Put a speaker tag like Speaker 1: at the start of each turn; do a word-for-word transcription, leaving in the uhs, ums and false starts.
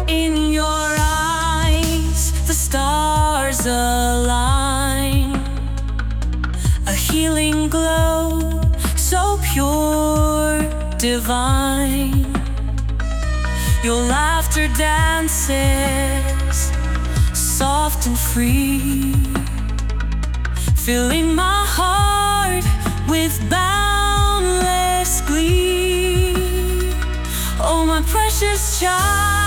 Speaker 1: In your eyes, the stars align, a healing glow, so pure, divine. Your laughter dances, soft and free, filling my heart with boundless glee. Oh, my precious child,